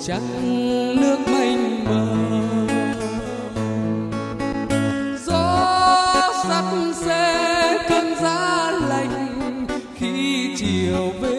trắng nước mênh mông. Gió sắt xe cơn giá lạnh khi chiều về